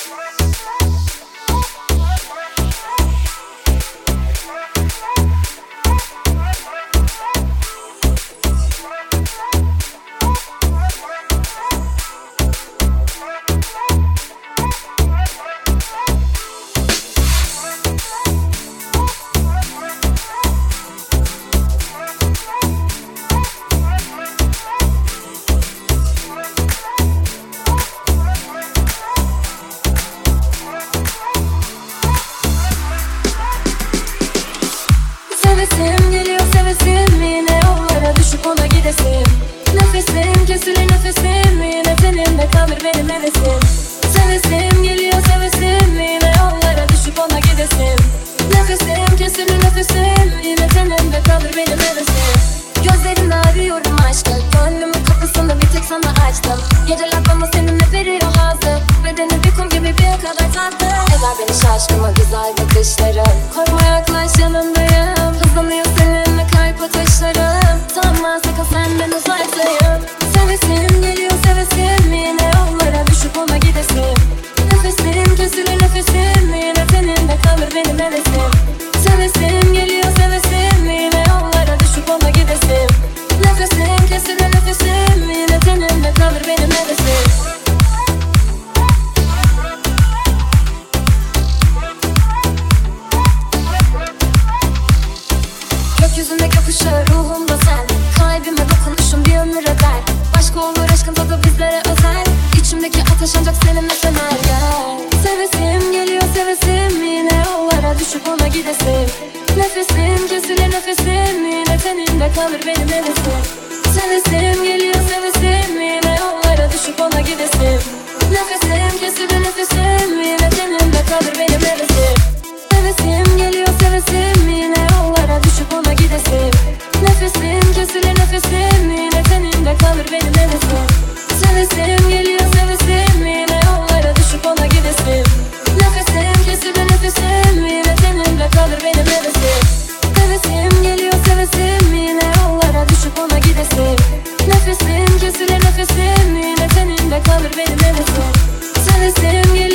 Sevesim geliyor sevesim, yine yollara düşüp ona gidesim. Nefesim kesilir nefesim, yine tenimde kalır benim hevesim. Sevesim geliyor sevesim, yine yollara düşüp ona gidesim. Nefesim kesilir nefesim, yine tenimde kalır benim hevesim. Gözlerini arıyorum aşkı, gönlümün kapısını bir tek sana açtım. Geceler bana seninle veriyor hazzı, bedeni bir kum gibi bir kadar tatlı. Eder beni şaşkınla güzel bakışların, korkma yaklaş yanındayım. Hızlanıyor seninle kalp atışlarım, sanma sakın senden uzaktayım. Sevesim geliyor sevesim, yine yollara düşüp ona gidesim. Nefesim kesilir nefesim, yine teninde kalır benim hevesim. Sevesim geliyor sevesim, yine yollara düşüp ona gidesim. Nefesim kesilir nefesim, yine teninde kalır benim hevesim. Gökyüzünde gökuşağı ruhumda sen, kalbime dokunuşun bir ömür eder. Başka olur aşkın tadı bizlere özel, İçimdeki ateş ancak seninle söner gel. Sevesim geliyor sevesim, yine yollara düşüp ona gidesim. Nefesim kesilir nefesim, yine teninde kalır benim hevesim. Sevesim geliyor sevesim, yine yollara düşüp ona gidesim. Nefesim kesilir nefesim, yine teninde kalır benim hevesim. Sevesim geliyor sevesim, yine yollara düşüp ona gidesim. Nefesim kesilir nefesim, yine teninde kalır benim hevesim. Sevesim geliyor sevesim, yine yollara düşüp ona gidesim. Nefesim kesilir nefesim, yine teninde kalır benim hevesim. Sevesim geliyor sevesim, yine yollara düşüp ona gidesim. Nefesim kesilir nefesim, yine teninde kalır benim hevesim. Sevesim